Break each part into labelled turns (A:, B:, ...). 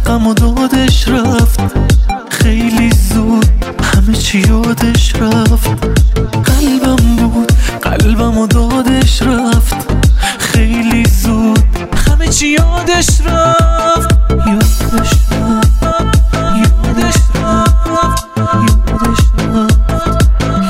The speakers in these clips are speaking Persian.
A: حقم و دادش رفت خیلی زود، همه چی یادش رفت. قلبم بود قلبم و دادش رفت خیلی زود، همه چی یادش رفت. یادش رفت یادش رفت یادش رفت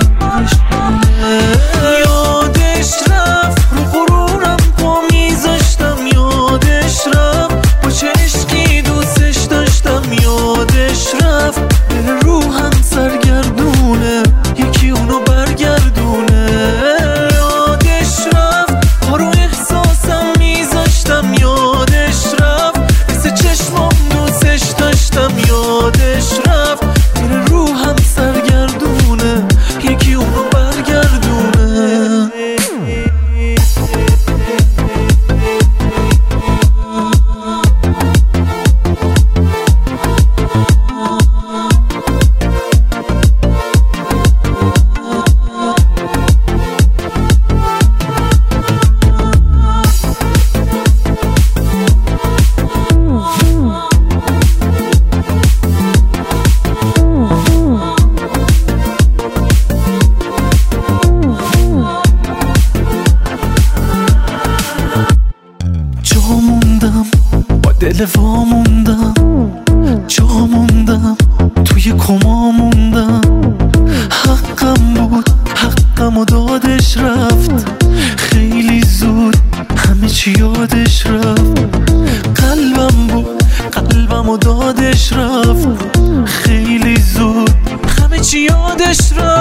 A: یادش رفت. رو غرورم پا میذاشتم یادش رفت، با چه عشقی دوستش داشتم یادش رفت. دل روحم سرگردونه یکی اونو برگردونه. یادش رفت پا رو احساسم میذاشتم یادش رفت، مثل چشمام دوستش داشتم یادش رفت. دل روحم سرگردونه یکی اونو برگردونه. دل واموندم، جا موندم، توی کما موندم. حقم بود حقم و دادش رفت خیلی زود، همه چی یادش رفت. قلبم بود قلبم و دادش رفت خیلی زود، همه چی یادش رفت.